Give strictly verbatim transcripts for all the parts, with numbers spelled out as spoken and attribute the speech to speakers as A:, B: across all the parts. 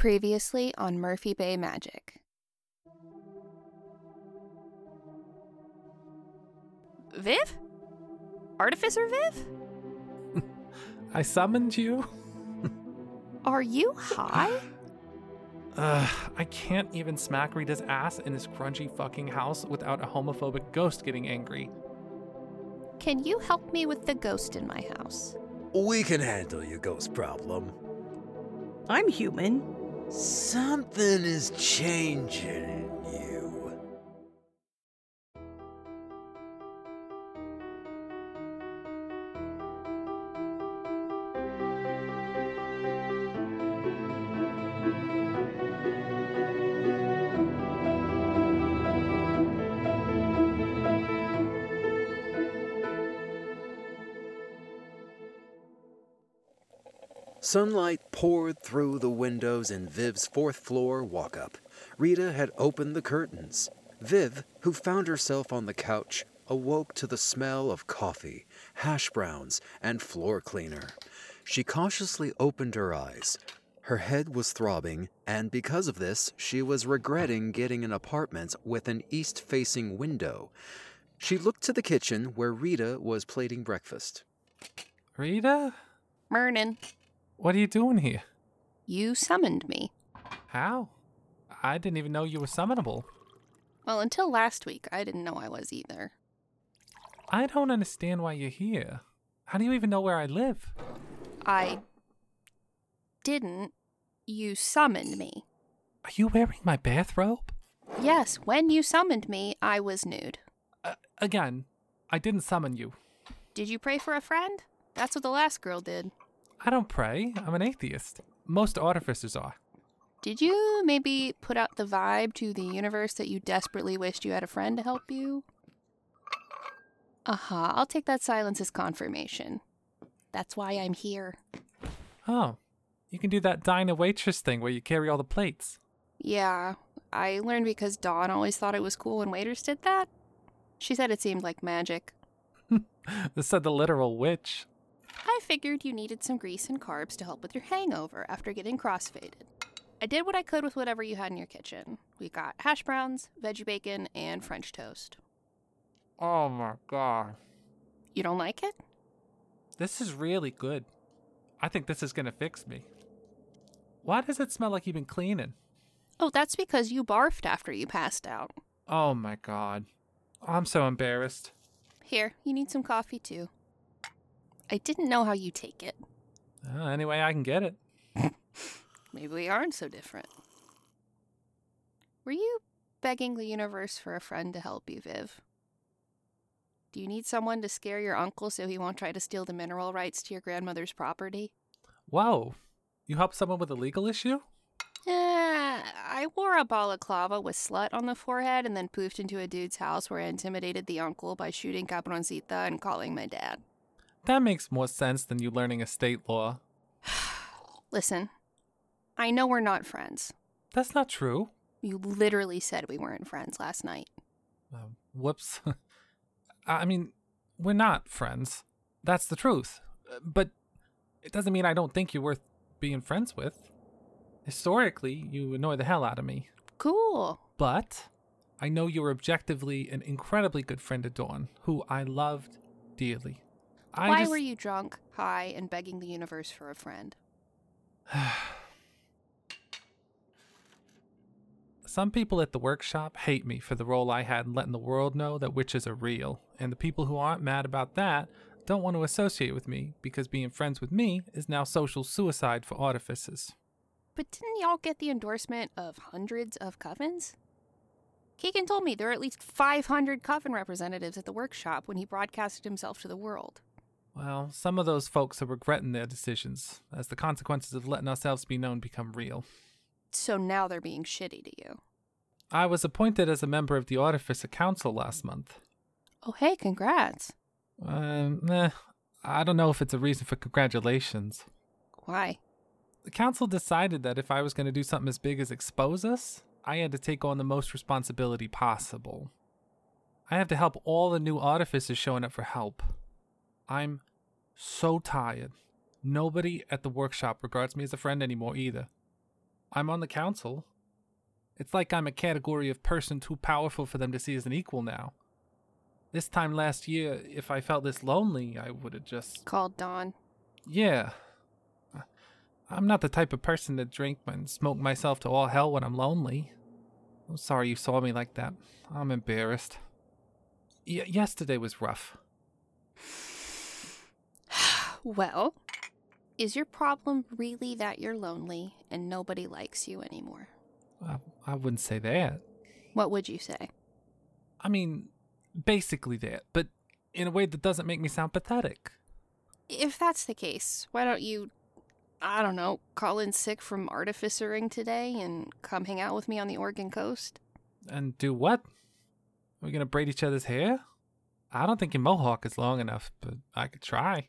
A: Previously on Murphy Bay Magic. Viv? Artificer Viv?
B: I summoned you?
A: Are you high?
B: Ugh, I can't even smack Rita's ass in this grungy fucking house without a homophobic ghost getting angry.
A: Can you help me with the ghost in my house?
C: We can handle your ghost problem.
D: I'm human.
C: Something is changing in you. Sunlight poured through the windows in Viv's fourth floor walk-up. Rita had opened the curtains. Viv, who found herself on the couch, awoke to the smell of coffee, hash browns, and floor cleaner. She cautiously opened her eyes. Her head was throbbing, and because of this, she was regretting getting an apartment with an east-facing window. She looked to the kitchen where Rita was plating breakfast.
B: Rita?
A: Mernin,
B: What are you doing here?
A: you summoned me.
B: How? I didn't even know you were summonable.
A: Well, until last week, I didn't know I was either.
B: I don't understand why you're here. How do you even know where I live?
A: I didn't. You summoned me.
B: Are you wearing my bathrobe?
A: Yes, when you summoned me, I was nude.
B: Uh, again, I didn't summon you.
A: Did you pray for a friend? That's what the last girl did.
B: I don't pray. I'm an atheist. Most artificers are.
A: Did you maybe put out the vibe to the universe that you desperately wished you had a friend to help you? Uh-huh, I'll take that silence as confirmation. That's why I'm here.
B: Oh, you can do that diner waitress thing where you carry all the plates.
A: Yeah, I learned because Dawn always thought it was cool when waiters did that. She said it seemed like magic.
B: This said the literal witch.
A: I figured you needed some grease and carbs to help with your hangover after getting crossfaded. I did what I could with whatever you had in your kitchen. We got hash browns, veggie bacon, and French toast.
B: Oh my god.
A: You don't like it?
B: This is really good. I think this is gonna fix me. Why does it smell like you've been cleaning?
A: Oh, that's because you barfed after you passed out.
B: Oh my god. I'm so embarrassed.
A: Here, you need some coffee too. I didn't know how you take it.
B: Uh, anyway, I can get it.
A: Maybe we aren't so different. Were you begging the universe for a friend to help you, Viv? Do you need someone to scare your uncle so he won't try to steal the mineral rights to your grandmother's property?
B: Whoa. You helped someone with a legal issue?
A: Eh, I wore a balaclava with slut on the forehead and then poofed into a dude's house where I intimidated the uncle by shooting Cabroncita and calling my dad.
B: That makes more sense than you learning estate law.
A: Listen, I know we're not friends.
B: That's not true.
A: You literally said we weren't friends last night.
B: Uh, whoops. I mean, we're not friends. That's the truth. But it doesn't mean I don't think you're worth being friends with. Historically, you annoy the hell out of me.
A: Cool.
B: But I know you're objectively an incredibly good friend of Dawn, who I loved dearly. I
A: Why
B: just...
A: were you drunk, high, and begging the universe for a friend?
B: Some people at the workshop hate me for the role I had in letting the world know that witches are real, and the people who aren't mad about that don't want to associate with me because being friends with me is now social suicide for artificers.
A: But didn't y'all get the endorsement of hundreds of covens? Keegan told me there are at least five hundred coven representatives at the workshop when he broadcasted himself to the world.
B: Well, some of those folks are regretting their decisions, as the consequences of letting ourselves be known become real.
A: So now they're being shitty to you.
B: I was appointed as a member of the Artificer Council last month.
A: Oh, hey, congrats.
B: Um, eh, I don't know if it's a reason for congratulations.
A: Why?
B: The council decided that if I was going to do something as big as expose us, I had to take on the most responsibility possible. I have to help all the new artificers showing up for help. I'm so tired. Nobody at the workshop regards me as a friend anymore either. I'm on the council. It's like I'm a category of person too powerful for them to see as an equal now. This time last year, if I felt this lonely, I would have just...
A: Called Dawn.
B: Yeah. I'm not the type of person to drink and smoke myself to all hell when I'm lonely. I'm sorry you saw me like that. I'm embarrassed. Y- yesterday was rough.
A: Well, is your problem really that you're lonely and nobody likes you anymore?
B: I, I wouldn't say that.
A: What would you say?
B: I mean, basically that, but in a way that doesn't make me sound pathetic.
A: If that's the case, why don't you, I don't know, call in sick from artificering today and come hang out with me on the Oregon coast?
B: And do what? Are we gonna braid each other's hair? I don't think your mohawk is long enough, but I could try.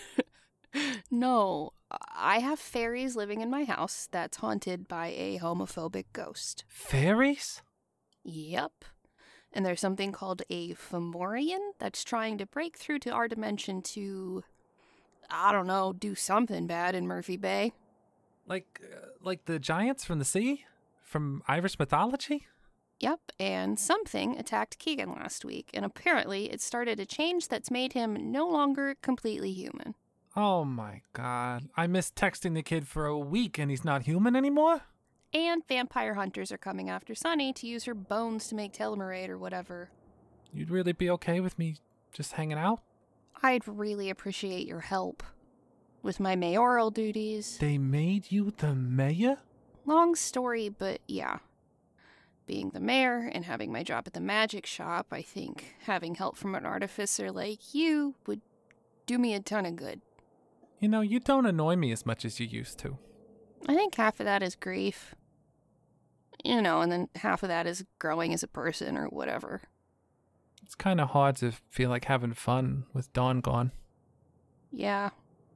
A: No, I have fairies living in my house that's haunted by a homophobic ghost.
B: Fairies?
A: Yep. And there's something called a Fomorian that's trying to break through to our dimension to, I don't know, do something bad in Murphy Bay.
B: Like, uh, like the giants from the sea? From Irish mythology?
A: Yep, and something attacked Keegan last week, and apparently it started a change that's made him no longer completely human.
B: Oh my god. I missed texting the kid for a week and he's not human anymore?
A: And vampire hunters are coming after Sunny to use her bones to make telomerate or whatever.
B: You'd really be okay with me just hanging out?
A: I'd really appreciate your help with my mayoral duties.
B: They made you the mayor?
A: Long story, but yeah. Being the mayor and having my job at the magic shop, I think having help from an artificer like you would do me a ton of good.
B: You know, you don't annoy me as much as you used to.
A: I think half of that is grief. You know, and then half of that is growing as a person or whatever.
B: It's kind of hard to feel like having fun with Dawn gone.
A: Yeah.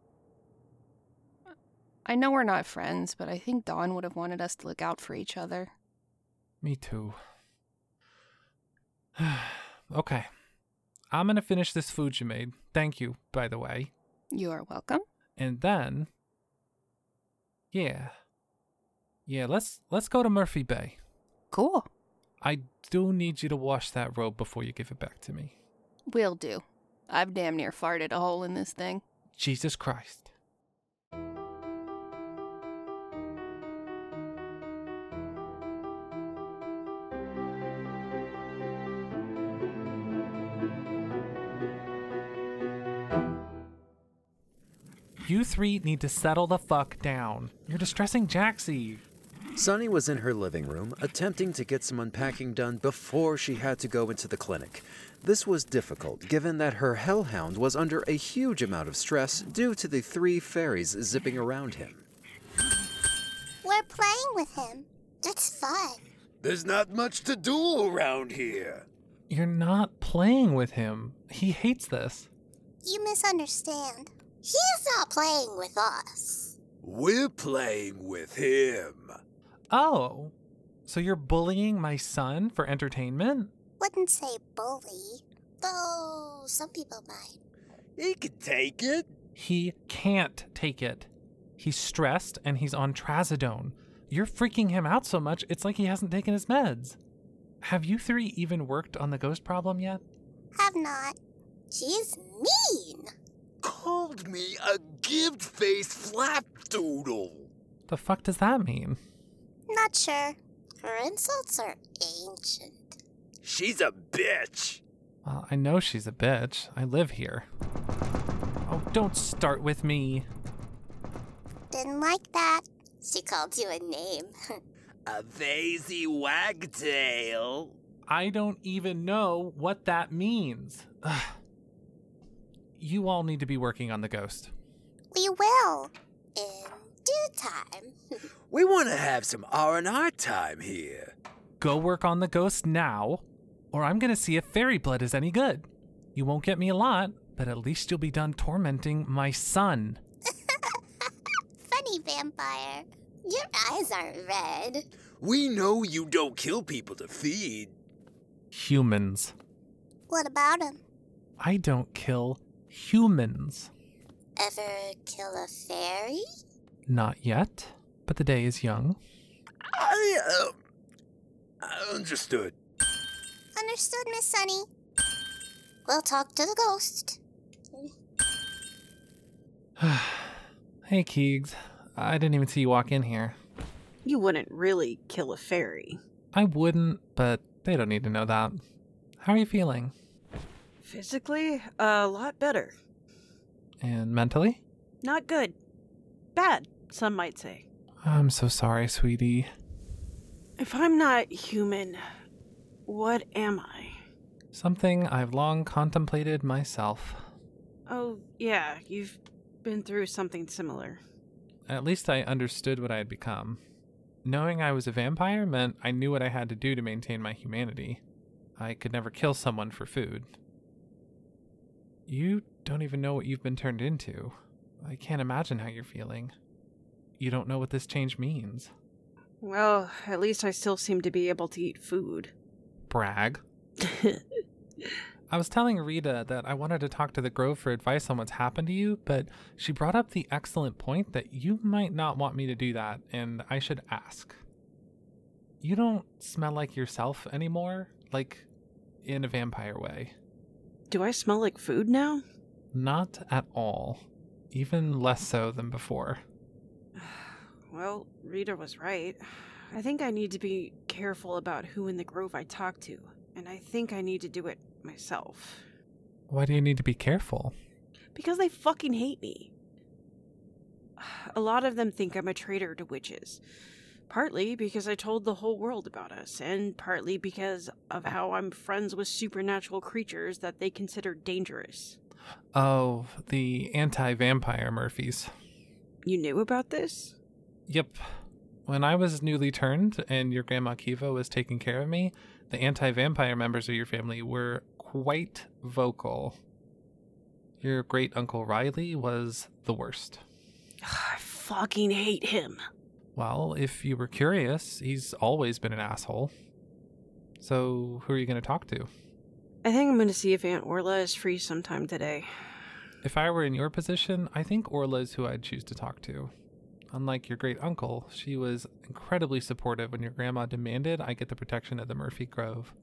A: I know we're not friends, but I think Dawn would have wanted us to look out for each other.
B: Me too. Okay. I'm gonna finish this food you made. Thank you, by the way.
A: You are welcome.
B: And then... Yeah. Yeah, let's let's go to Murphy Bay.
A: Cool.
B: I do need you to wash that robe before you give it back to me.
A: Will do. I've damn near farted a hole in this thing.
B: Jesus Christ. You three need to settle the fuck down. You're distressing Jaxie.
C: Sunny was in her living room, attempting to get some unpacking done before she had to go into the clinic. This was difficult, given that her hellhound was under a huge amount of stress due to the three fairies zipping around him.
E: We're playing with him. It's fun.
C: There's not much to do around here.
B: You're not playing with him. He hates this.
E: You misunderstand. He's not playing with us.
C: We're playing with him.
B: Oh, so you're bullying my son for entertainment?
E: Wouldn't say bully, though some people might.
C: He can take it.
B: He can't take it. He's stressed and he's on trazodone. You're freaking him out so much, it's like he hasn't taken his meds. Have you three even worked on the ghost problem yet?
E: Have not. She's mean.
C: Called me a gift-faced flapdoodle.
B: The fuck does that mean?
E: Not sure. Her insults are ancient.
C: She's a bitch.
B: Well, I know she's a bitch. I live here. Oh, don't start with me.
E: Didn't like that. She called you a name.
C: A vazy wagtail.
B: I don't even know what that means. Ugh. You all need to be working on the ghost.
E: We will. In due time.
C: We want to have some R and R time here.
B: Go work on the ghost now, or I'm gonna see if fairy blood is any good. You won't get me a lot, but at least you'll be done tormenting my son.
E: Funny vampire. Your eyes aren't red.
C: We know you don't kill people to feed.
B: Humans.
E: What about him?
B: I don't kill humans.
E: Ever kill a fairy?
B: Not yet, but the day is young.
C: I, uh, I understood.
E: Understood, Miss Sunny. We'll talk to the ghost.
B: Hey, Keegs. I didn't even see you walk in here.
D: You wouldn't really kill a fairy.
B: I wouldn't, but they don't need to know that. How are you feeling?
D: Physically, a lot better.
B: And mentally?
D: Not good. Bad, some might say.
B: I'm so sorry, sweetie.
D: If I'm not human, what am I?
B: Something I've long contemplated myself.
D: Oh, yeah, you've been through something similar.
B: At least I understood what I had become. Knowing I was a vampire meant I knew what I had to do to maintain my humanity. I could never kill someone for food. You don't even know what you've been turned into. I can't imagine how you're feeling. You don't know what this change means.
D: Well, at least I still seem to be able to eat food.
B: Brag. I was telling Rita that I wanted to talk to the Grove for advice on what's happened to you, but she brought up the excellent point that you might not want me to do that, and I should ask. You don't smell like yourself anymore, like in a vampire way.
D: Do I smell like food now?
B: Not at all. Even less so than before.
D: Well, Rita was right. I think I need to be careful about who in the Grove I talk to, and I think I need to do it myself.
B: Why do you need to be careful?
D: Because they fucking hate me. A lot of them think I'm a traitor to witches. Partly because I told the whole world about us, and partly because of how I'm friends with supernatural creatures that they consider dangerous.
B: Oh, the anti-vampire Murphys.
D: You knew about this?
B: Yep. When I was newly turned and your Grandma Kiva was taking care of me, the anti-vampire members of your family were quite vocal. Your great-uncle Riley was the worst.
D: I fucking hate him.
B: Well, if you were curious, he's always been an asshole. So, who are you going to talk to?
D: I think I'm going to see if Aunt Orla is free sometime today.
B: If I were in your position, I think Orla is who I'd choose to talk to. Unlike your great-uncle, she was incredibly supportive when your grandma demanded I get the protection of the Murphy Grove.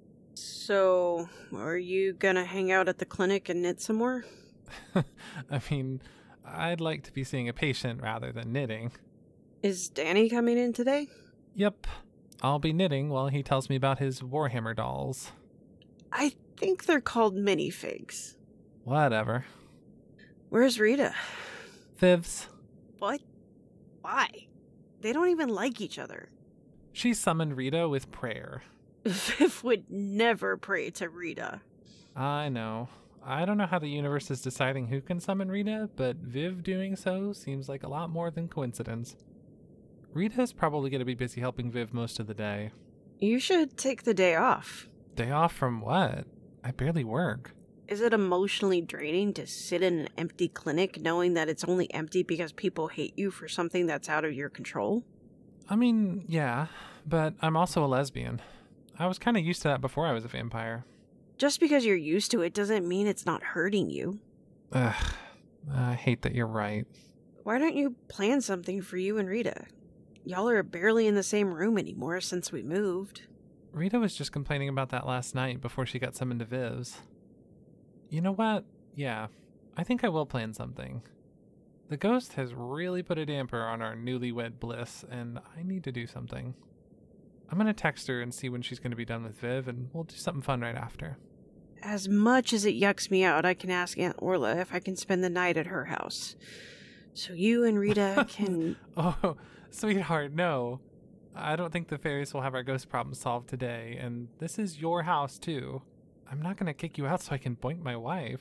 D: So, are you going to hang out at the clinic and knit some more?
B: I mean, I'd like to be seeing a patient rather than knitting.
D: Is Danny coming in today?
B: Yep. I'll be knitting while he tells me about his Warhammer dolls.
D: I think they're called minifigs.
B: Whatever.
D: Where's Rita?
B: Viv's.
D: What? Why? They don't even like each other.
B: She summoned Rita with prayer.
D: Viv would never pray to Rita.
B: I know. I don't know how the universe is deciding who can summon Rita, but Viv doing so seems like a lot more than coincidence. Rita's probably going to be busy helping Viv most of the day.
D: You should take the day off.
B: Day off from what? I barely work.
D: Is it emotionally draining to sit in an empty clinic knowing that it's only empty because people hate you for something that's out of your control?
B: I mean, yeah, but I'm also a lesbian. I was kind of used to that before I was a vampire.
D: Just because you're used to it doesn't mean it's not hurting you.
B: Ugh, I hate that you're right.
D: Why don't you plan something for you and Rita? Y'all are barely in the same room anymore since we moved.
B: Rita was just complaining about that last night before she got summoned to Viv's. You know what? Yeah, I think I will plan something. The ghost has really put a damper on our newlywed bliss, and I need to do something. I'm going to text her and see when she's going to be done with Viv, and we'll do something fun right after.
D: As much as it yucks me out, I can ask Aunt Orla if I can spend the night at her house. So you and Rita can...
B: Oh, sweetheart, no. I don't think the fairies will have our ghost problem solved today, and this is your house, too. I'm not going to kick you out so I can boink my wife.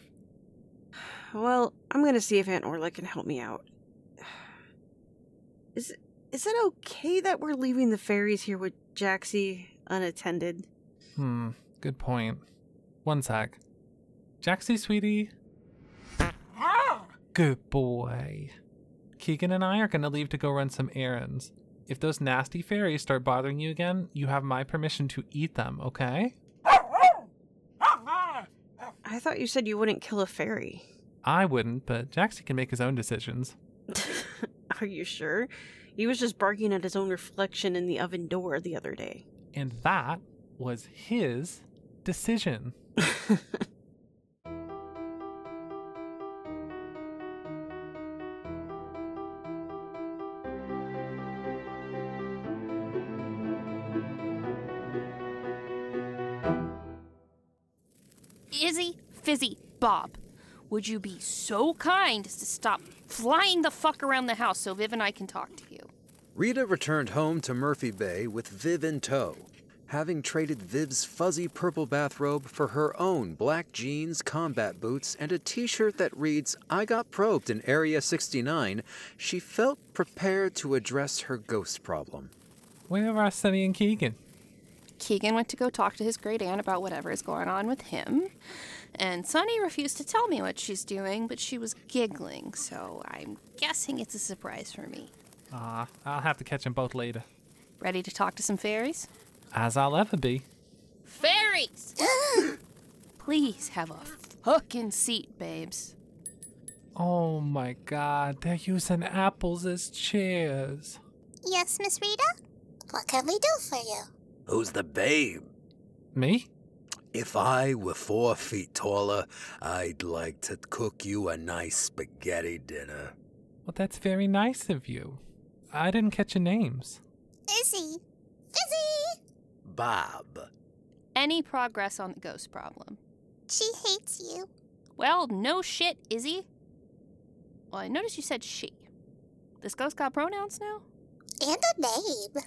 D: Well, I'm going to see if Aunt Orla can help me out. Is, is it okay that we're leaving the fairies here with Jaxie unattended?
B: Hmm, good point. One sec. Jaxie, sweetie? Good boy. Keegan and I are going to leave to go run some errands. If those nasty fairies start bothering you again, you have my permission to eat them, okay?
D: I thought you said you wouldn't kill a fairy.
B: I wouldn't, but Jaxie can make his own decisions.
D: Are you sure? He was just barking at his own reflection in the oven door the other day.
B: And that was his decision.
A: Izzy, Fizzy, Bob, would you be so kind as to stop flying the fuck around the house so Viv and I can talk to you?
C: Rita returned home to Murphy Bay with Viv in tow, having traded Viv's fuzzy purple bathrobe for her own black jeans, combat boots, and a t-shirt that reads, "I got probed in Area sixty-nine." She felt prepared to address her ghost problem.
B: Where are Sunny and Keegan?
A: Keegan went to go talk to his great aunt about whatever is going on with him, and Sunny refused to tell me what she's doing, but she was giggling, so I'm guessing it's a surprise for me.
B: Ah, I'll have to catch them both later.
A: Ready to talk to some fairies?
B: As I'll ever be.
A: Fairies! Please have a fucking seat, babes.
B: Oh my god, they're using apples as chairs.
E: Yes, Miss Rita? What can we do for you?
C: Who's the babe?
B: Me?
C: If I were four feet taller, I'd like to cook you a nice spaghetti dinner.
B: Well, that's very nice of you. I didn't catch your names.
E: Izzy! Izzy!
C: Bob.
A: Any progress on the ghost problem?
E: She hates you.
A: Well, no shit, Izzy. Well, I noticed you said she. This ghost got pronouns now?
E: And a name.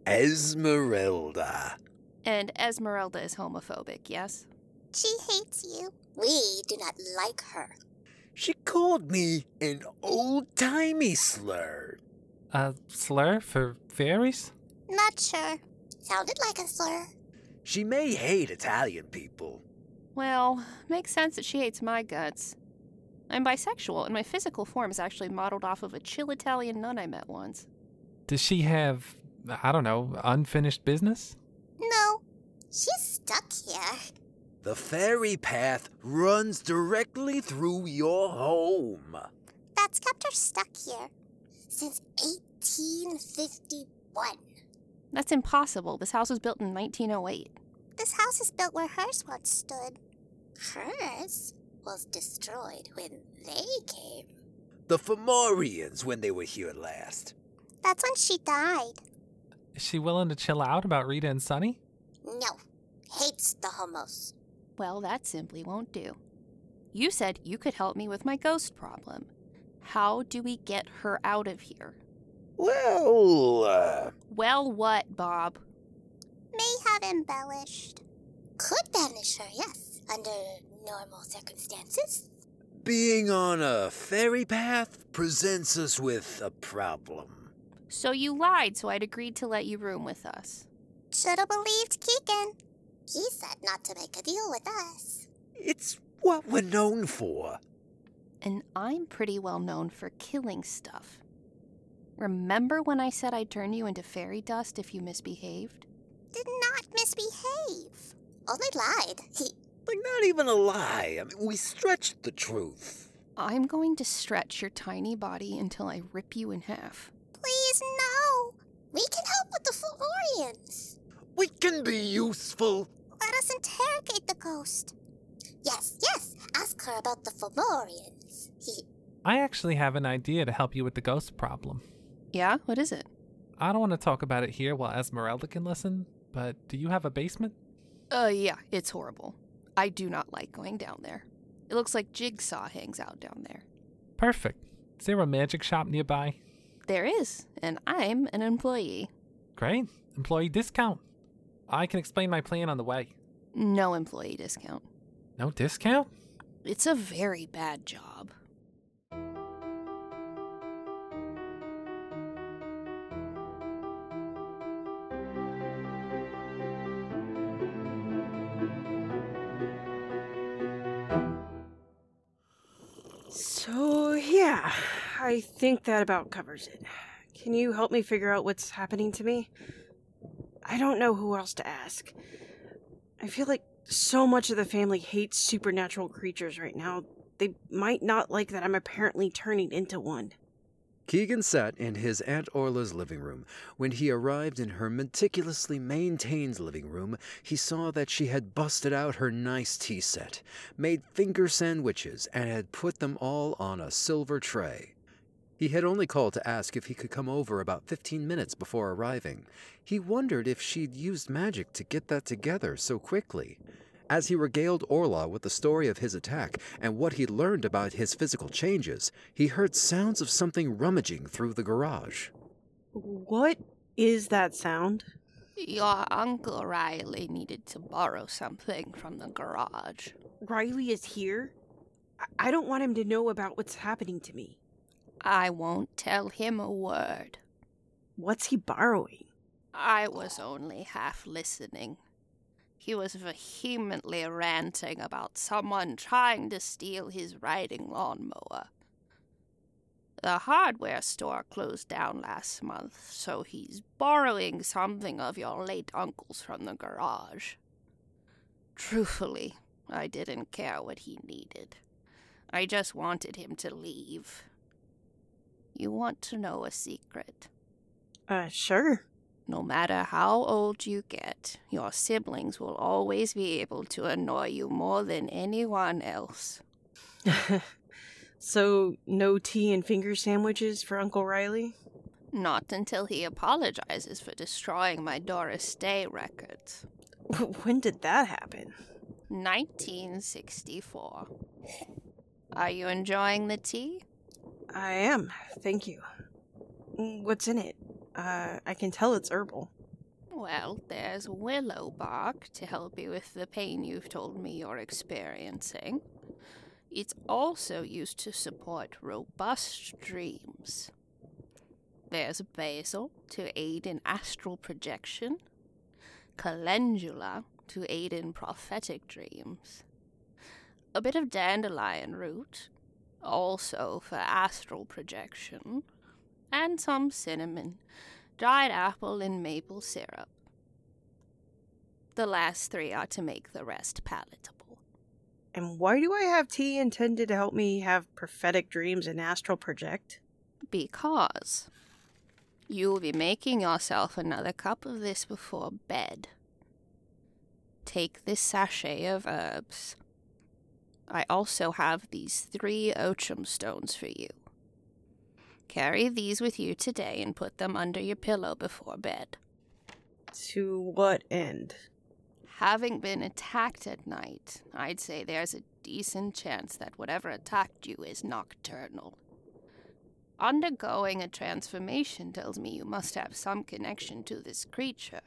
C: Esmeralda.
A: And Esmeralda is homophobic, yes?
E: She hates you. We do not like her.
C: She called me an old-timey slur.
B: A slur for fairies?
E: Not sure. Sounded like a slur.
C: She may hate Italian people.
A: Well, makes sense that she hates my guts. I'm bisexual, and my physical form is actually modeled off of a chill Italian nun I met once.
B: Does she have, I don't know, unfinished business?
E: No. She's stuck here.
C: The fairy path runs directly through your home.
E: That's kept her stuck here since eighteen fifty-one.
A: That's impossible. This house was built in nineteen oh eight.
E: This house is built where hers once stood. Hers was destroyed when they came.
C: The Fomorians when they were here last.
E: That's when she died.
B: Is she willing to chill out about Rita and Sunny?
E: No. Hates the homos.
A: Well, that simply won't do. You said you could help me with my ghost problem. How do we get her out of here?
C: Well, uh...
A: Well, what, Bob?
E: May have embellished. Could banish her, yes, under normal circumstances.
C: being on a fairy path presents us with a problem.
A: So you lied, so I'd agreed to let you room with us.
E: Should have believed Keegan. He said not to make a deal with us.
C: It's what we're known for.
A: And I'm pretty well known for killing stuff. Remember when I said I'd turn you into fairy dust if you misbehaved?
E: Did not misbehave. Only lied. He...
C: Like, not even a lie. I mean, we stretched the truth.
A: I'm going to stretch your tiny body until I rip you in half.
E: Please, no. We can help with the Fomorians.
C: We can be useful.
E: Let us interrogate the ghost. Yes, yes. Ask her about the Fomorians. He...
B: I actually have an idea to help you with the ghost problem.
A: Yeah? What is it?
B: I don't want to talk about it here while Esmeralda can listen, but do you have a basement?
A: Uh, yeah, it's horrible. I do not like going down there. It looks like Jigsaw hangs out down there.
B: Perfect. Is there a magic shop nearby?
A: There is, and I'm an employee.
B: Great. Employee discount. I can explain my plan on the way.
A: No employee discount.
B: No discount?
A: It's a very bad job.
D: So, yeah, I think that about covers it. Can you help me figure out what's happening to me? I don't know who else to ask. I feel like so much of the family hates supernatural creatures right now. They might not like that I'm apparently turning into one.
C: Keegan sat in his Aunt Orla's living room. When he arrived in her meticulously maintained living room, he saw that she had busted out her nice tea set, made finger sandwiches, and had put them all on a silver tray. He had only called to ask if he could come over about fifteen minutes before arriving. He wondered if she'd used magic to get that together so quickly. As he regaled Orla with the story of his attack and what he'd learned about his physical changes, he heard sounds of something rummaging through the garage.
D: What is that sound?
A: Your Uncle Riley needed to borrow something from the garage.
D: Riley is here? I, I don't want him to know about what's happening to me.
A: I won't tell him a word.
D: What's he borrowing?
A: I was only half listening. He was vehemently ranting about someone trying to steal his riding lawnmower. The hardware store closed down last month, so he's borrowing something of your late uncle's from the garage. Truthfully, I didn't care what he needed. I just wanted him to leave. You want to know a secret?
D: Uh, sure.
A: No matter how old you get, your siblings will always be able to annoy you more than anyone else.
D: So, no tea and finger sandwiches for Uncle Riley?
A: Not until he apologizes for destroying my Doris Day records.
D: When did that happen?
A: nineteen sixty-four. Are you enjoying the tea?
D: I am, thank you. What's in it? Uh, I can tell it's herbal.
A: Well, there's willow bark to help you with the pain you've told me you're experiencing. It's also used to support robust dreams. There's basil to aid in astral projection, calendula to aid in prophetic dreams, a bit of dandelion root, also for astral projection, and some cinnamon, dried apple, and maple syrup. The last three are to make the rest palatable.
D: And why do I have tea intended to help me have prophetic dreams and astral project?
A: Because you will be making yourself another cup of this before bed. Take this sachet of herbs. I also have these three Ochum stones for you. Carry these with you today and put them under your pillow before bed.
D: To what end?
A: Having been attacked at night, I'd say there's a decent chance that whatever attacked you is nocturnal. Undergoing a transformation tells me you must have some connection to this creature.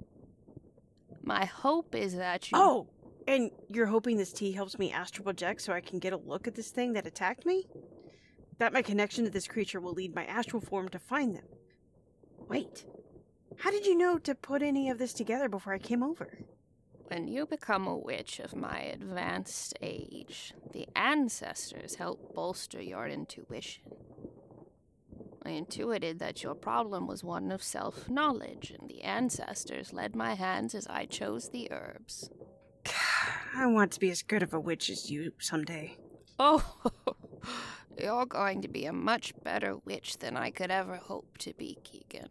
A: My hope is that you...
D: Oh! And you're hoping this tea helps me astral project so I can get a look at this thing that attacked me? That my connection to this creature will lead my astral form to find them. Wait, how did you know to put any of this together before I came over?
A: When you become a witch of my advanced age, the ancestors help bolster your intuition. I intuited that your problem was one of self-knowledge, and the ancestors led my hands as I chose the herbs.
D: I want to be as good of a witch as you someday.
A: Oh, you're going to be a much better witch than I could ever hope to be, Keegan.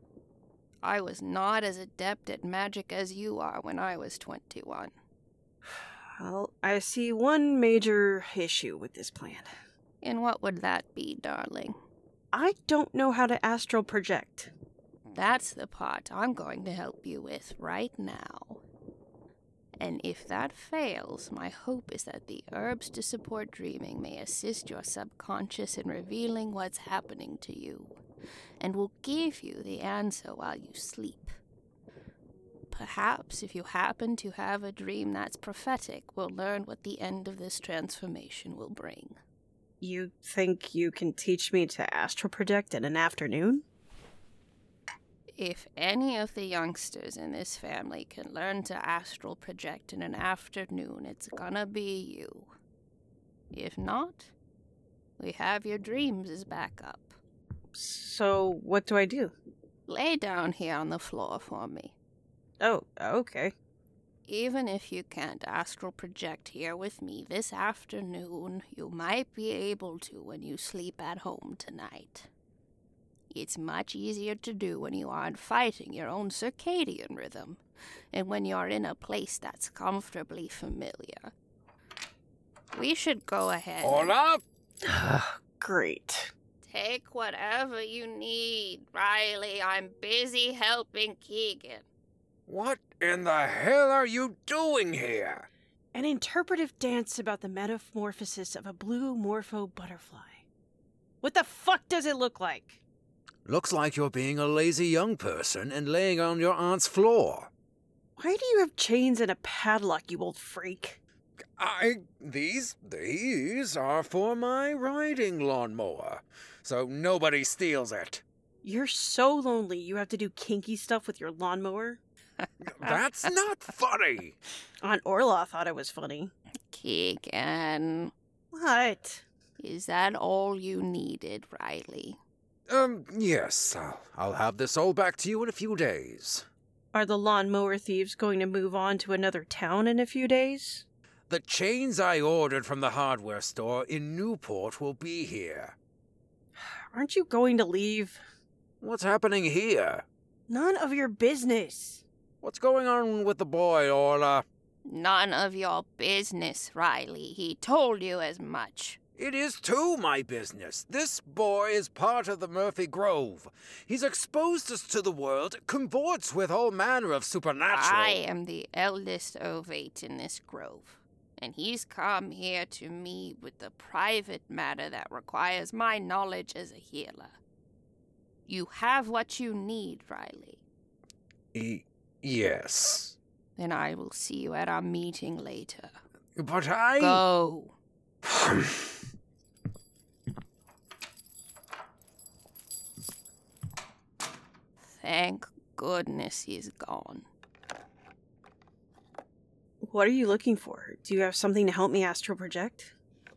A: I was not as adept at magic as you are when I was twenty-one.
D: Well, I see one major issue with this plan.
A: And what would that be, darling?
D: I don't know how to astral project.
A: That's the part I'm going to help you with right now. And if that fails, my hope is that the herbs to support dreaming may assist your subconscious in revealing what's happening to you, and will give you the answer while you sleep. Perhaps if you happen to have a dream that's prophetic, we'll learn what the end of this transformation will bring.
D: You think you can teach me to astral project in an afternoon?
A: If any of the youngsters in this family can learn to astral project in an afternoon, it's gonna be you. If not, we have your dreams as backup.
D: So, what do I do?
A: Lay down here on the floor for me.
D: Oh, okay.
A: Even if you can't astral project here with me this afternoon, you might be able to when you sleep at home tonight. It's much easier to do when you aren't fighting your own circadian rhythm, and when you're in a place that's comfortably familiar. We should go ahead.
C: Hola?
D: Great.
A: Take whatever you need, Riley. I'm busy helping Keegan.
C: What in the hell are you doing here?
D: An interpretive dance about the metamorphosis of a blue morpho butterfly. What the fuck does it look like?
C: Looks like you're being a lazy young person and laying on your aunt's floor.
D: Why do you have chains and a padlock, you old freak?
C: I... These... These are for my riding lawnmower, so nobody steals it.
D: You're so lonely you have to do kinky stuff with your lawnmower?
C: That's not funny!
D: Aunt Orla thought it was funny.
A: Keegan,
D: What?
A: is that all you needed, Riley?
C: Um, yes, I'll, I'll have this all back to you in a few days.
D: Are the lawnmower thieves going to move on to another town in a few days?
C: The chains I ordered from the hardware store in Newport will be here.
D: Aren't you going to leave?
C: What's happening here?
D: None of your business.
C: What's going on with the boy, Orla?
A: None of your business, Riley. He told you as much.
C: It is too my business. This boy is part of the Murphy Grove. He's exposed us to the world, cavorts with all manner of supernatural...
A: I am the eldest ovate in this grove, and he's come here to me with the private matter that requires my knowledge as a healer. You have what you need, Riley.
C: E- yes.
A: Then I will see you at our meeting later.
C: But I...
A: Go. Thank goodness he's gone.
D: What are you looking for? Do you have something to help me astral project?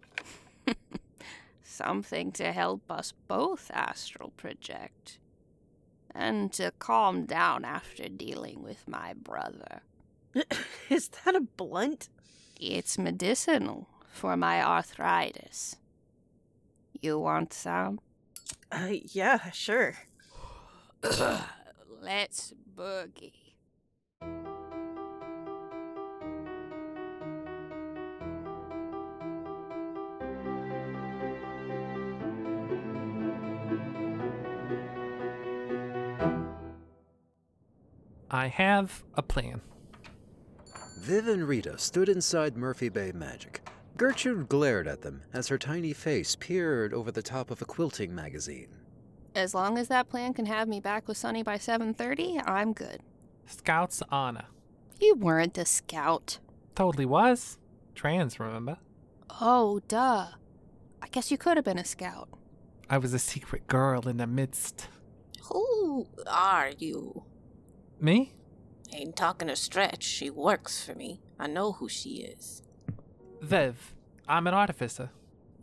A: Something to help us both astral project. And to calm down after dealing with my brother.
D: Is that a blunt?
A: It's medicinal for my arthritis. You want some?
D: Uh, yeah, sure.
A: Let's boogie.
B: I have a plan.
C: Viv and Rita stood inside Murphy Bay Magic. Gertrude glared at them as her tiny face peered over the top of a quilting magazine.
A: As long as that plan can have me back with Sonny by seven thirty, I'm good.
B: Scout's honor.
A: You weren't a scout.
B: Totally was. Trans, remember?
A: Oh, duh. I guess you could have been a scout.
B: I was a secret girl in the midst.
F: Who are you?
B: Me?
F: Ain't talking to Stretch. She works for me. I know who she is.
B: Viv. I'm an artificer.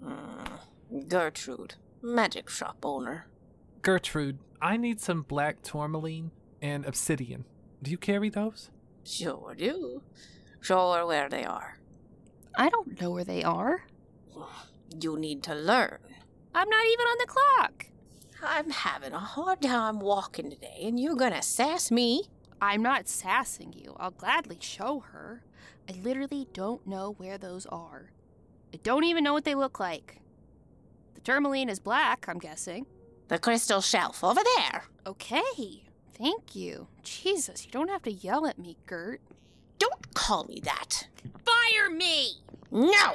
F: Mm, Gertrude. Magic shop owner.
B: Gertrude, I need some black tourmaline and obsidian. Do you carry those?
F: Sure do. Show her where they are.
A: I don't know where they are.
F: You need to learn.
A: I'm not even on the clock.
F: I'm having a hard time walking today, and you're gonna sass me?
A: I'm not sassing you. I'll gladly show her. I literally don't know where those are. I don't even know what they look like. The tourmaline is black, I'm guessing.
F: The crystal shelf over there.
A: Okay, thank you. Jesus, you don't have to yell at me, Gert.
F: Don't call me that.
A: Fire me!
F: No!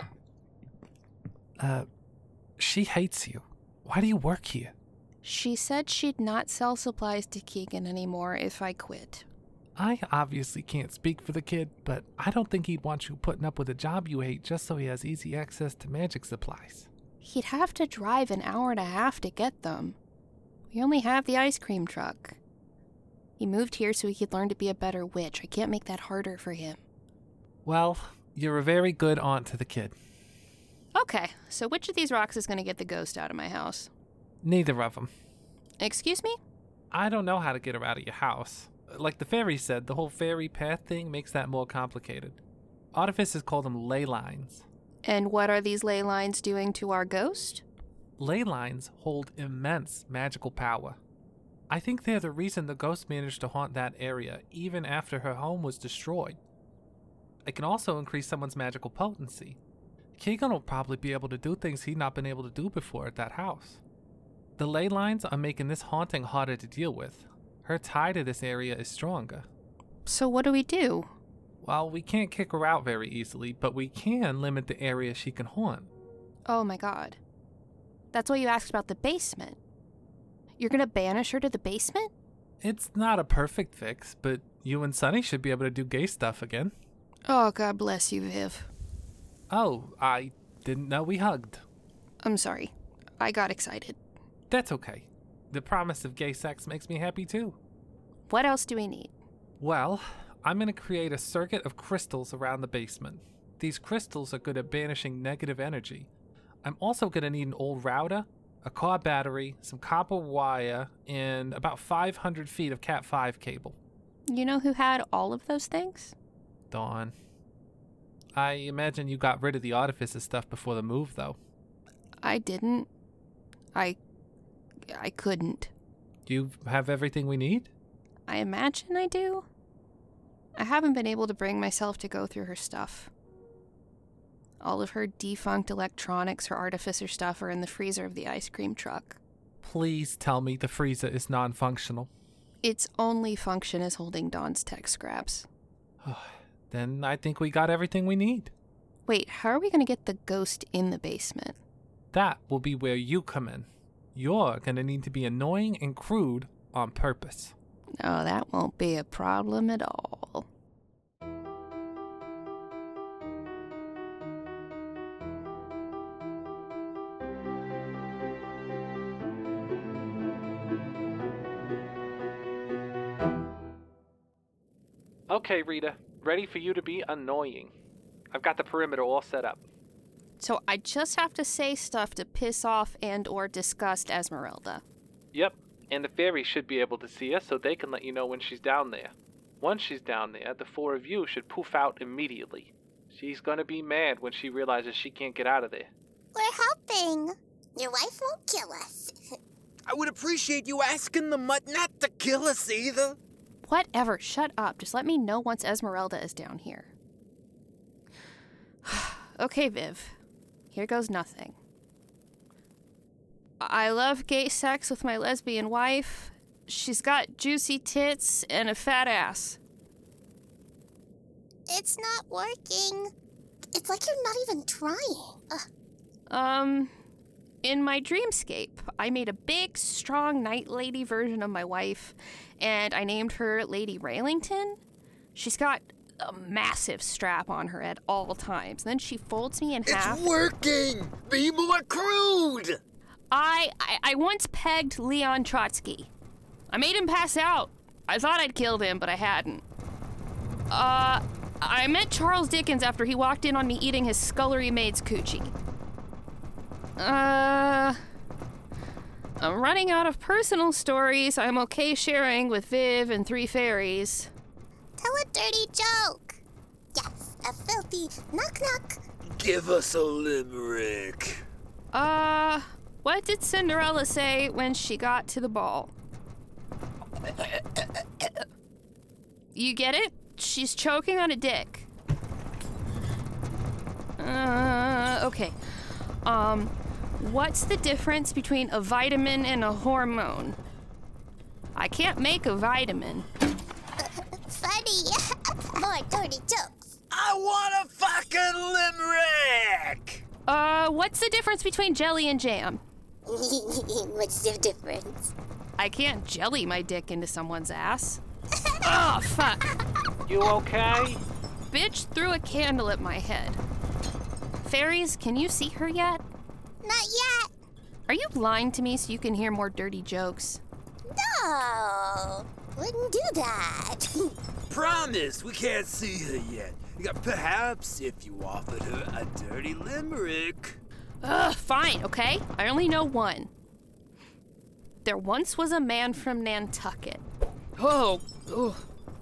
B: Uh, she hates you. Why do you work here?
A: She said she'd not sell supplies to Keegan anymore if I quit.
B: I obviously can't speak for the kid, but I don't think he'd want you putting up with a job you hate just so he has easy access to magic supplies.
A: He'd have to drive an hour and a half to get them. We only have the ice cream truck. He moved here so he could learn to be a better witch. I can't make that harder for him.
B: Well, you're a very good aunt to the kid.
A: Okay, so which of these rocks is going to get the ghost out of my house?
B: Neither of them.
A: Excuse me?
B: I don't know how to get her out of your house. Like the fairy said, the whole fairy path thing makes that more complicated. Artificers call them ley lines.
A: And what are these ley lines doing to our ghost?
B: Ley lines hold immense magical power. I think they're the reason the ghost managed to haunt that area even after her home was destroyed. It can also increase someone's magical potency. Keegan will probably be able to do things he'd not been able to do before at that house. The ley lines are making this haunting harder to deal with. Her tie to this area is stronger.
A: So what do we do?
B: Well, we can't kick her out very easily, but we can limit the area she can haunt.
A: Oh my god. That's why you asked about the basement. You're gonna banish her to the basement?
B: It's not a perfect fix, but you and Sunny should be able to do gay stuff again.
A: Oh, God bless you, Viv.
B: Oh, I didn't know we hugged.
A: I'm sorry. I got excited.
B: That's okay. The promise of gay sex makes me happy too.
A: What else do we need?
B: Well, I'm going to create a circuit of crystals around the basement. These crystals are good at banishing negative energy. I'm also going to need an old router, a car battery, some copper wire, and about five hundred feet of cat five cable.
A: You know who had all of those things?
B: Dawn. I imagine you got rid of the artifices stuff before the move, though.
A: I didn't. I... I couldn't.
B: Do you have everything we need?
A: I imagine I do. I haven't been able to bring myself to go through her stuff. All of her defunct electronics, her artificer stuff are in the freezer of the ice cream truck.
B: Please tell me the freezer is non-functional.
A: Its only function is holding Dawn's tech scraps.
B: Then I think we got everything we need.
A: Wait, how are we going to get the ghost in the basement?
B: That will be where you come in. You're going to need to be annoying and crude on purpose.
A: No, that won't be a problem at all.
B: Okay, Rita. Ready for you to be annoying. I've got the perimeter all set up.
A: So I just have to say stuff to piss off and or disgust Esmeralda.
B: Yep, and the fairies should be able to see her so they can let you know when she's down there. Once she's down there, the four of you should poof out immediately. She's gonna be mad when she realizes she can't get out of there.
E: We're helping. Your wife won't kill us.
C: I would appreciate you asking the mutt not to kill us either.
A: Whatever, shut up. Just let me know once Esmeralda is down here. Okay, Viv. Here goes nothing. I love gay sex with my lesbian wife. She's got juicy tits and a fat ass.
E: It's not working. It's like you're not even trying. Ugh.
A: Um, in my dreamscape, I made a big, strong night lady version of my wife, and I named her Lady Raylington. She's got a massive strap on her at all times. Then she folds me in half.
C: It's working! Be more crude!
A: I, I I once pegged Leon Trotsky. I made him pass out. I thought I'd killed him, but I hadn't. Uh, I met Charles Dickens after he walked in on me eating his scullery maid's coochie. Uh, I'm running out of personal stories I'm okay sharing with Viv and three fairies.
E: Tell a dirty joke. Yes, a filthy knock-knock.
C: Give us a limerick.
A: Uh, what did Cinderella say when she got to the ball? You get it? She's choking on a dick. Uh, okay. Um, what's the difference between a vitamin and a hormone? I can't make a vitamin.
E: Funny. More dirty jokes.
C: I want a fucking limerick!
A: Uh, what's the difference between jelly and jam?
E: What's the difference?
A: I can't jelly my dick into someone's ass. Oh, fuck.
B: You okay?
A: Bitch threw a candle at my head. Fairies, can you see her yet?
E: Not yet.
A: Are you lying to me so you can hear more dirty jokes?
E: No. Wouldn't do that.
C: Promise, we can't see her yet. Perhaps if you offered her a dirty limerick.
A: Ugh, fine, okay? I only know one. There once was a man from Nantucket. Oh, ugh.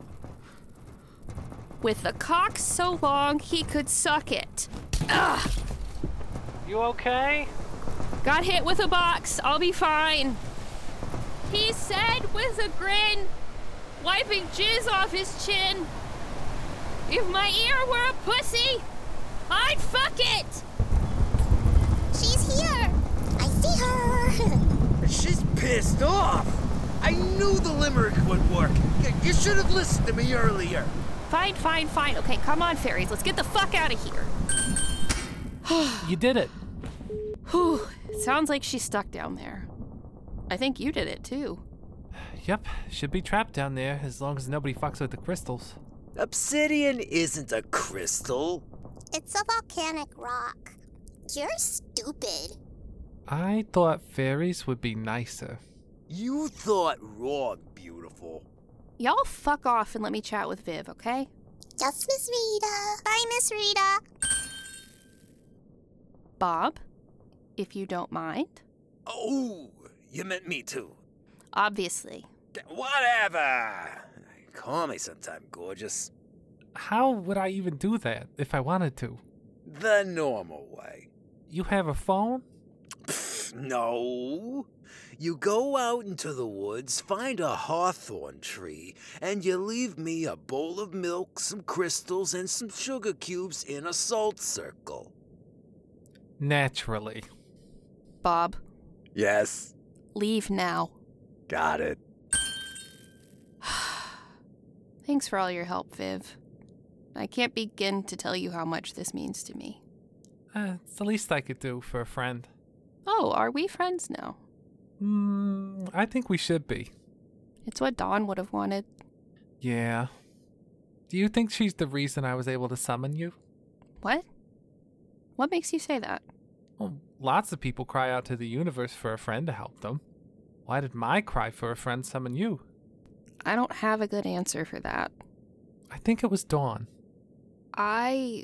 A: With a cock so long he could suck it. Ugh.
B: You okay?
A: Got hit with a box. I'll be fine. he said with a grin, wiping jizz off his chin. If my ear were a pussy, I'd fuck it!
E: She's here! I see her!
G: She's pissed off! I knew the limerick would work! Y- you should have listened to me earlier!
A: Fine, fine, fine. Okay, come on, fairies. Let's get the fuck out of here.
B: You did it.
A: Whew. Sounds like she's stuck down there. I think you did it, too.
B: Yep, should be trapped down there as long as nobody fucks with the crystals.
G: Obsidian isn't a crystal.
E: It's a volcanic rock. You're stupid.
B: I thought fairies would be nicer.
G: You thought wrong, beautiful.
A: Y'all fuck off and let me chat with Viv, okay?
E: Yes, Miss Rita. Bye, Miss Rita.
A: Bob, if you don't mind.
G: Oh, you meant me too.
A: Obviously.
G: Whatever. Call me sometime, gorgeous.
B: How would I even do that if I wanted to?
G: The normal way.
B: You have a phone?
G: Pfft, no. You go out into the woods, find a hawthorn tree, and you leave me a bowl of milk, some crystals, and some sugar cubes in a salt circle.
B: Naturally.
A: Bob,
G: Yes.
A: leave now.
G: Got it.
A: Thanks for all your help, Viv. I can't begin to tell you how much this means to me.
B: Uh, it's the least I could do for a friend.
A: Oh, are we friends now?
B: Hmm, I think we should be.
A: It's what Dawn would have wanted.
B: Yeah. Do you think she's the reason I was able to summon you?
A: What? What makes you say that?
B: Well, lots of people cry out to the universe for a friend to help them. Why did my cry for a friend summon you?
A: I don't have a good answer for that.
B: I think it was Dawn.
A: I...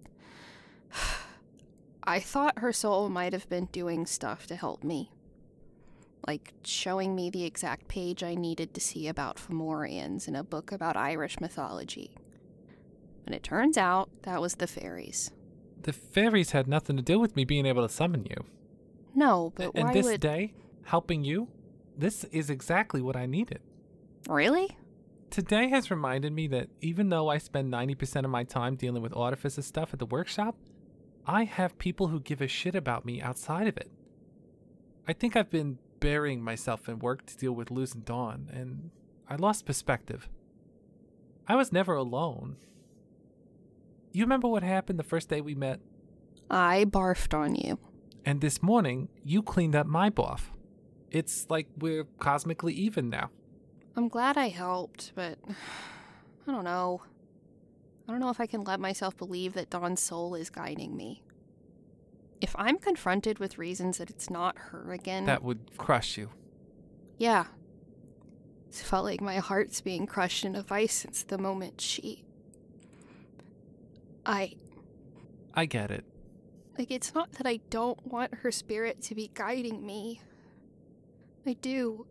A: I thought her soul might have been doing stuff to help me. Like showing me the exact page I needed to see about Fomorians in a book about Irish mythology. And it turns out that was the fairies.
B: The fairies had nothing to do with me being able to summon you.
A: No, but
B: and
A: why
B: this
A: would...
B: day, helping you, this is exactly what I needed.
A: Really?
B: Today has reminded me that even though I spend ninety percent of my time dealing with artificer stuff at the workshop, I have people who give a shit about me outside of it. I think I've been burying myself in work to deal with losing Dawn, and I lost perspective. I was never alone. You remember what happened the first day we met?
A: I barfed on you.
B: And this morning, you cleaned up my barf. It's like we're cosmically even now.
A: I'm glad I helped, but I don't know. I don't know if I can let myself believe that Dawn's soul is guiding me. If I'm confronted with reasons that it's not her again...
B: That would crush you.
A: Yeah. It felt like my heart's being crushed in a vice since the moment she... I...
B: I get it.
A: Like, it's not that I don't want her spirit to be guiding me. I do.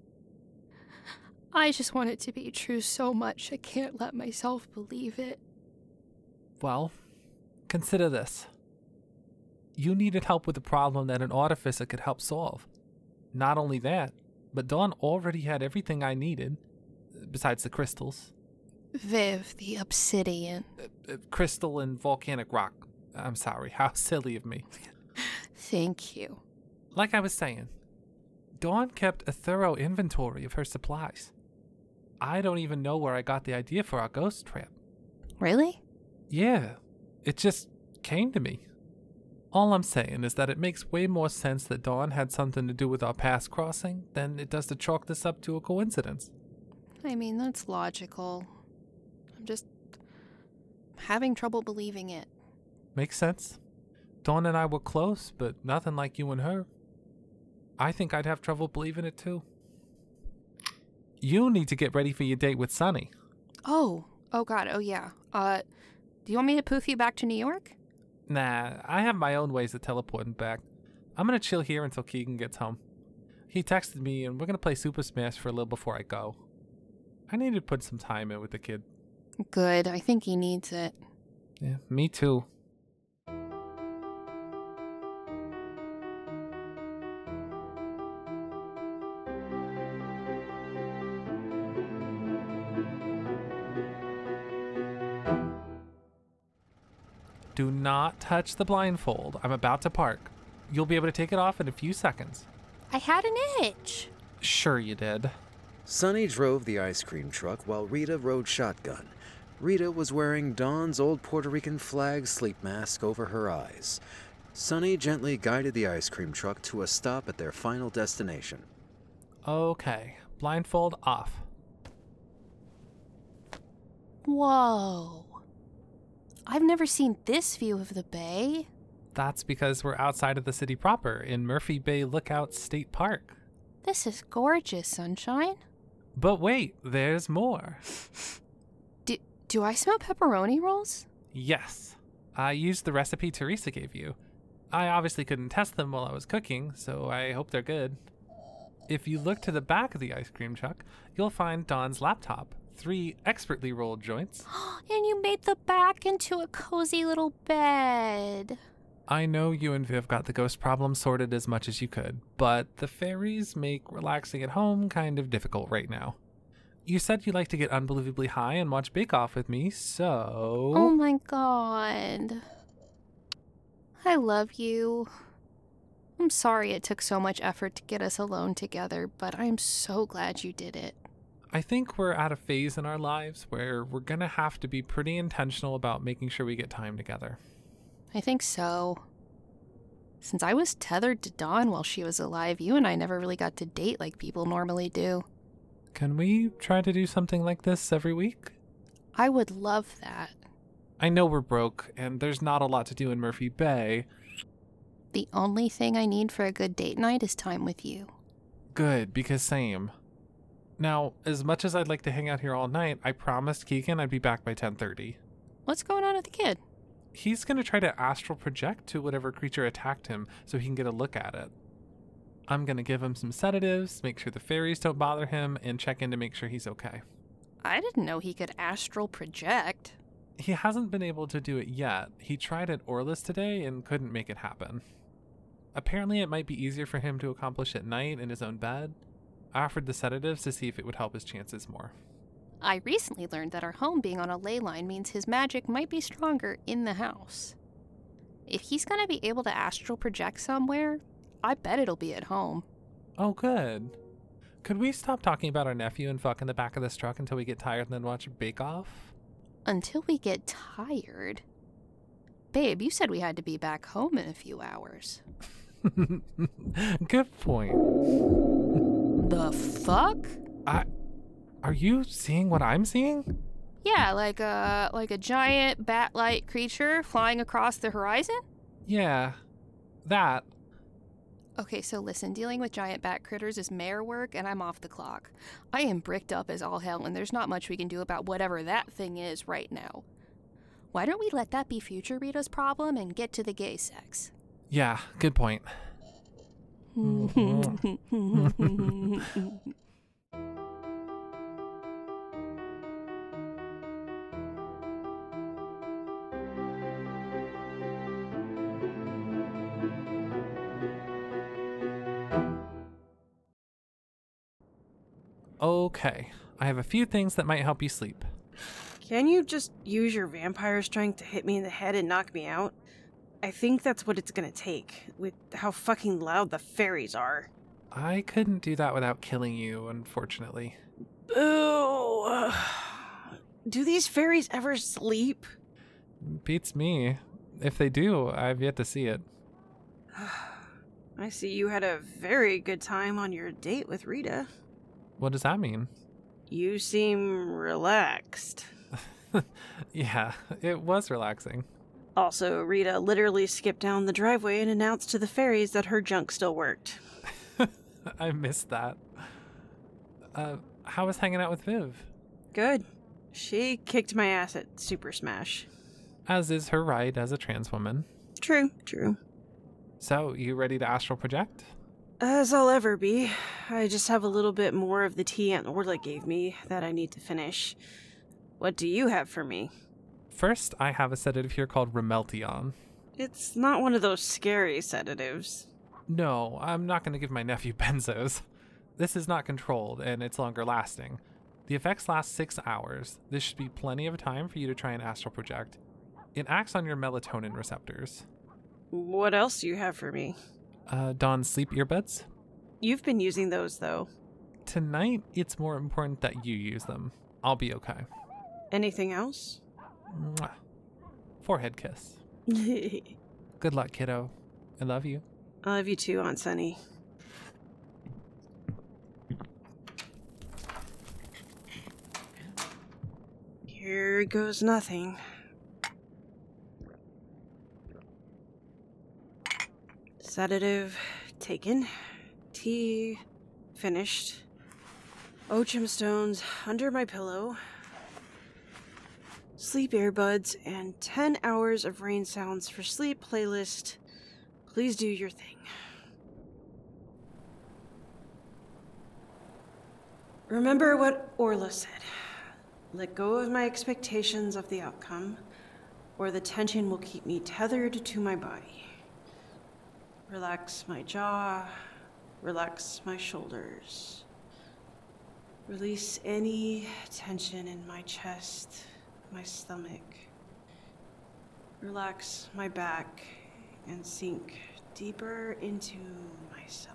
A: I just want it to be true so much I can't let myself believe it.
B: Well, consider this. You needed help with a problem that an artificer could help solve. Not only that, but Dawn already had everything I needed, besides the crystals.
A: Viv, the obsidian.
B: Uh, uh, crystal and volcanic rock. I'm sorry, how silly of me.
A: Thank you.
B: Like I was saying, Dawn kept a thorough inventory of her supplies. I don't even know where I got the idea for our ghost trap.
A: Really?
B: Yeah, it just came to me. All I'm saying is that it makes way more sense that Dawn had something to do with our paths crossing than it does to chalk this up to a coincidence.
A: I mean, that's logical. I'm just having trouble believing it.
B: Makes sense. Dawn and I were close, but nothing like you and her. I think I'd have trouble believing it too. You need to get ready for your date with Sunny.
A: Oh, oh god, oh yeah. Uh, do you want me to poof you back to New York?
B: Nah, I have my own ways of teleporting back. I'm gonna chill here until Keegan gets home. He texted me and we're gonna play Super Smash for a little before I go. I need to put some time in with the kid.
A: Good, I think he needs it.
B: Yeah, me too. Do not touch the blindfold. I'm about to park. You'll be able to take it off in a few seconds.
A: I had an itch.
B: Sure you did.
C: Sonny drove the ice cream truck while Rita rode shotgun. Rita was wearing Dawn's old Puerto Rican flag sleep mask over her eyes. Sonny gently guided the ice cream truck to a stop at their final destination.
B: Okay, blindfold off.
A: Whoa. I've never seen this view of the bay.
B: That's because we're outside of the city proper in Murphy Bay Lookout State Park.
A: This is gorgeous, Sunshine.
B: But wait, there's more.
A: Do, do I smell pepperoni rolls?
B: Yes. I used the recipe Teresa gave you. I obviously couldn't test them while I was cooking, so I hope they're good. If you look to the back of the ice cream truck, you'll find Dawn's laptop, three expertly rolled joints.
A: And you made the back into a cozy little bed.
B: I know you and Viv got the ghost problem sorted as much as you could, but the fairies make relaxing at home kind of difficult right now. You said you like to get unbelievably high and watch Bake Off with me, so...
A: Oh my god. I love you. I'm sorry it took so much effort to get us alone together, but I'm so glad you did it.
B: I think we're at a phase in our lives where we're gonna have to be pretty intentional about making sure we get time together.
A: I think so. Since I was tethered to Dawn while she was alive, you and I never really got to date like people normally do.
B: Can we try to do something like this every week?
A: I would love that.
B: I know we're broke, and there's not a lot to do in Murphy Bay.
A: The only thing I need for a good date night is time with you.
B: Good, because same. Now, as much as I'd like to hang out here all night, I promised Keegan I'd be back by ten thirty.
A: What's going on with the kid?
B: He's going to try to astral project to whatever creature attacked him so he can get a look at it. I'm going to give him some sedatives, make sure the fairies don't bother him, and check in to make sure he's okay.
A: I didn't know he could astral project.
B: He hasn't been able to do it yet. He tried at Orlis today and couldn't make it happen. Apparently it might be easier for him to accomplish at night in his own bed. I offered the sedatives to see if it would help his chances more.
A: I recently learned that our home being on a ley line means his magic might be stronger in the house. If he's going to be able to astral project somewhere, I bet it'll be at home.
B: Oh, good. Could we stop talking about our nephew and fuck in the back of this truck until we get tired and then watch Bake Off?
A: Until we get tired? Babe, you said we had to be back home in a few hours.
B: Good point.
A: The fuck?
B: I... Are you seeing what I'm seeing?
A: Yeah, like a like a giant bat-like creature flying across the horizon?
B: Yeah, that.
A: Okay, so listen, dealing with giant bat critters is mare work, and I'm off the clock. I am bricked up as all hell, and there's not much we can do about whatever that thing is right now. Why don't we let that be future Rita's problem and get to the gay sex?
B: Yeah, good point. Okay, I have a few things that might help you sleep.
D: Can you just use your vampire strength to hit me in the head and knock me out? I think that's what it's gonna take, with how fucking loud the fairies are.
B: I couldn't do that without killing you, unfortunately.
D: Boo! Do these fairies ever sleep?
B: Beats me. If they do, I've yet to see it.
D: I see you had a very good time on your date with Rita.
B: What does that mean?
D: You seem relaxed.
B: Yeah, it was relaxing.
D: Also, Rita literally skipped down the driveway and announced to the fairies that her junk still worked.
B: I missed that. Uh, how was hanging out with Viv?
D: Good. She kicked my ass at Super Smash.
B: As is her right as a trans woman.
D: True, true.
B: So, you ready to astral project?
D: As I'll ever be. I just have a little bit more of the tea Aunt Orla gave me that I need to finish. What do you have for me?
B: First, I have a sedative here called Remeltion.
D: It's not one of those scary sedatives.
B: No, I'm not going to give my nephew benzos. This is not controlled, and it's longer lasting. The effects last six hours. This should be plenty of time for you to try and astral project. It acts on your melatonin receptors.
D: What else do you have for me?
B: Uh, Dawn's sleep earbuds?
D: You've been using those, though.
B: Tonight, it's more important that you use them. I'll be okay.
D: Anything else?
B: Mwah. Forehead kiss. Good luck, kiddo. I love you.
D: I love you too, Aunt Sunny. Here goes nothing. Sedative taken. Tea finished. Ochum stones under my pillow. Sleep earbuds and ten hours of rain sounds for sleep playlist. Please do your thing. Remember what Orla said. Let go of my expectations of the outcome, or the tension will keep me tethered to my body. Relax my jaw, relax my shoulders. Release any tension in my chest, my stomach. Relax my back and sink deeper into myself.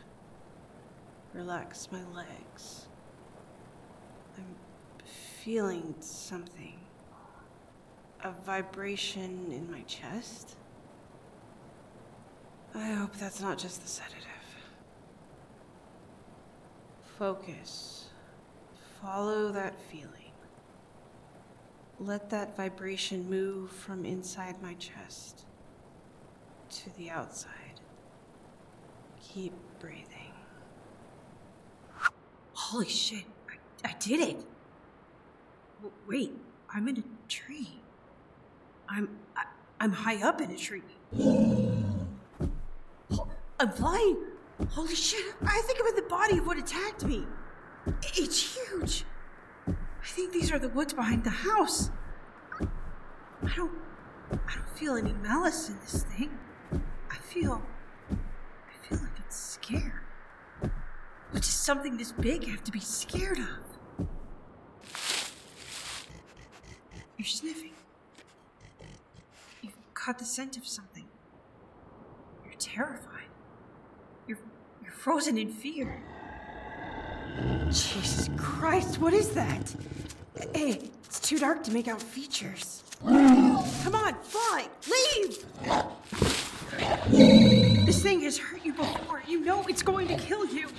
D: Relax my legs. I'm feeling something. A vibration in my chest. I hope that's not just the sedative. Focus. Follow that feeling. Let that vibration move from inside my chest to the outside. Keep breathing.
H: Holy shit, I, I did it! W- wait, I'm in a tree. I'm, I, I'm high up in a tree. I'm flying! Holy shit, I think I'm in the body of what attacked me. It's huge. I think these are the woods behind the house. I don't, I don't feel any malice in this thing. I feel, I feel like it's scared. What does something this big have to be scared of? You're sniffing. You've caught the scent of something. You're terrified. You're, you're frozen in fear.
D: Jesus Christ, what is that?
H: Hey, it's too dark to make out features.
D: Come on, fly! Leave!
H: This thing has hurt you before. You know it's going to kill you.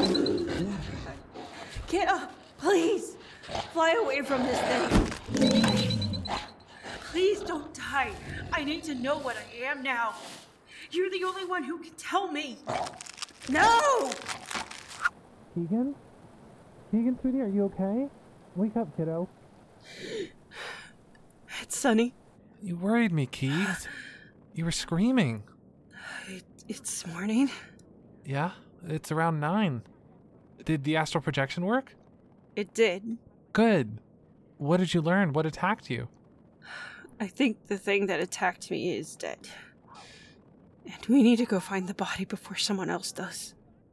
D: Get up, please! Fly away from this thing.
H: Please don't die. I need to know what I am now. You're the only one who can tell me.
D: No!
B: Keegan? Keegan, sweetie, are you okay? Wake up, kiddo.
D: It's Sunny.
B: You worried me, Keys. You were screaming.
D: It, it's morning.
B: Yeah, it's around nine. Did the astral projection work?
D: It did.
B: Good. What did you learn? What attacked you?
D: I think the thing that attacked me is dead. And we need to go find the body before someone else does.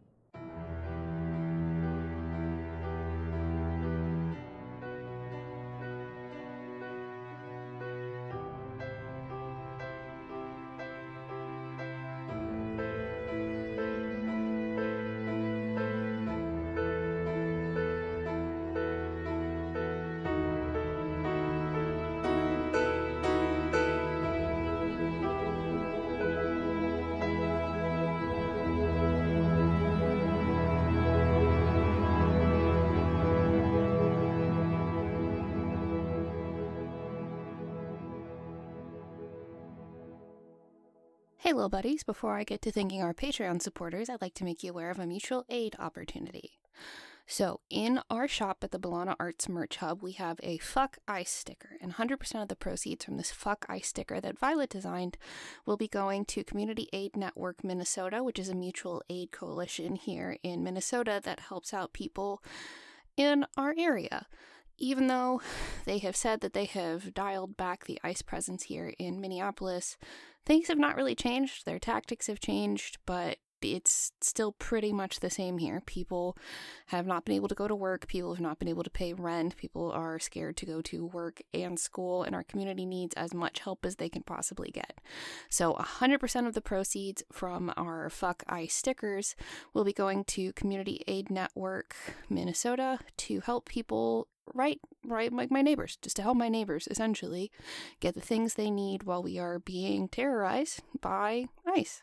A: Hey, little buddies, before I get to thanking our Patreon supporters, I'd like to make you aware of a mutual aid opportunity. So, in our shop at the Bologna Arts Merch Hub, we have a Fuck Ice sticker, and one hundred percent of the proceeds from this Fuck Ice sticker that Violet designed will be going to Community Aid Network Minnesota, which is a mutual aid coalition here in Minnesota that helps out people in our area. Even though they have said that they have dialed back the ice presence here in Minneapolis, things have not really changed. Their tactics have changed, but it's still pretty much the same here. People have not been able to go to work. People have not been able to pay rent. People are scared to go to work and school, and our community needs as much help as they can possibly get. So one hundred percent of the proceeds from our Fuck ICE stickers will be going to Community Aid Network Minnesota to help people, right, right, like my neighbors, just to help my neighbors, essentially, get the things they need while we are being terrorized by ICE.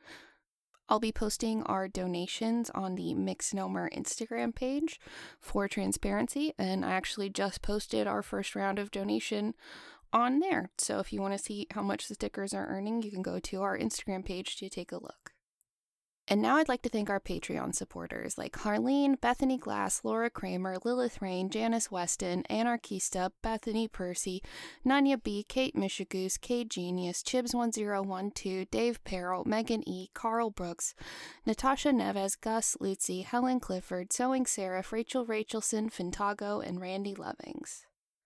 A: I'll be posting our donations on the Mixnomer Instagram page for transparency, and I actually just posted our first round of donation on there. So if you want to see how much the stickers are earning, you can go to our Instagram page to take a look. And now I'd like to thank our Patreon supporters like Harleen, Bethany Glass, Laura Kramer, Lilith Rain, Janice Weston, Anarchista, Bethany Percy, Nanya B, Kate Mishigoose, Kate Genius, Chibs one zero one two, Dave Perrell, Megan E, Carl Brooks, Natasha Neves, Gus Lutzi, Helen Clifford, Sewing Sarah, Rachel Rachelson, Fintago, and Randy Lovings.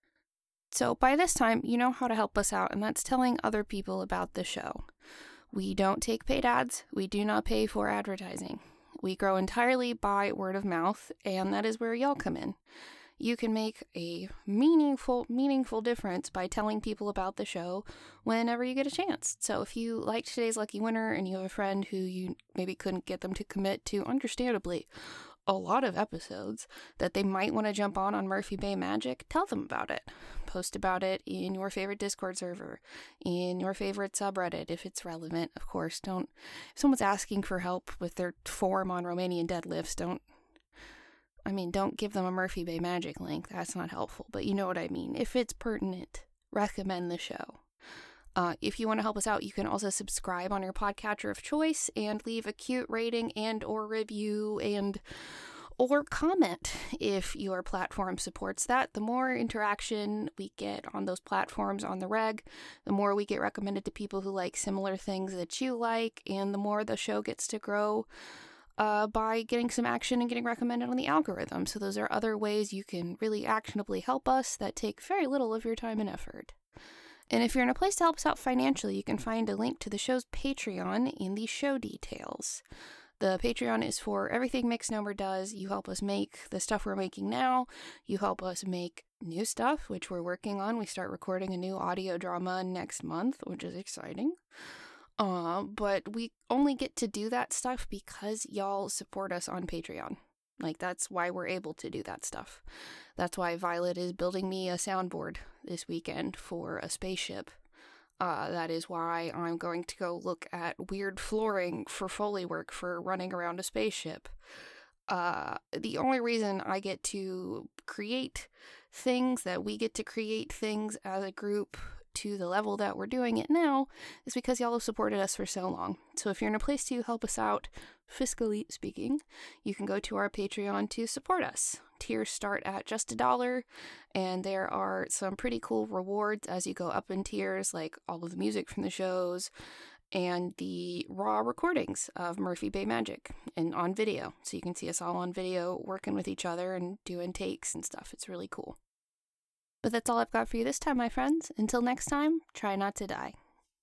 A: So by this time, you know how to help us out, and that's telling other people about the show. We don't take paid ads. We do not pay for advertising. We grow entirely by word of mouth, and that is where y'all come in. You can make a meaningful, meaningful difference by telling people about the show whenever you get a chance. So if you liked today's Lucky Winner and you have a friend who you maybe couldn't get them to commit to, understandably, a lot of episodes that they might want to jump on on Murphy Bay Magic, tell them about it. Post about it in your favorite Discord server, in your favorite subreddit, if it's relevant. Of course, don't, if someone's asking for help with their form on Romanian deadlifts, don't, I mean, don't give them a Murphy Bay Magic link. That's not helpful, but you know what I mean. If it's pertinent, recommend the show. Uh, if you want to help us out, you can also subscribe on your podcatcher of choice and leave a cute rating and or review and or comment if your platform supports that. The more interaction we get on those platforms on the reg, the more we get recommended to people who like similar things that you like, and the more the show gets to grow uh, by getting some action and getting recommended on the algorithm. So those are other ways you can really actionably help us that take very little of your time and effort. And if you're in a place to help us out financially, you can find a link to the show's Patreon in the show details. The Patreon is for everything Mixnomer does. You help us make the stuff we're making now. You help us make new stuff, which we're working on. We start recording a new audio drama next month, which is exciting. Uh, but we only get to do that stuff because y'all support us on Patreon. Like, that's why we're able to do that stuff. That's why Violet is building me a soundboard this weekend for a spaceship. Uh, that is why I'm going to go look at weird flooring for Foley work for running around a spaceship. Uh, the only reason I get to create things, that we get to create things as a group to the level that we're doing it now, is because y'all have supported us for so long. So if you're in a place to help us out, fiscally speaking, you can go to our Patreon to support us. Tiers start at just a dollar, and there are some pretty cool rewards as you go up in tiers, like all of the music from the shows and the raw recordings of Murphy Bay Magic and on video. So you can see us all on video working with each other and doing takes and stuff. It's really cool. But that's all I've got for you this time, my friends. Until next time, try not to die.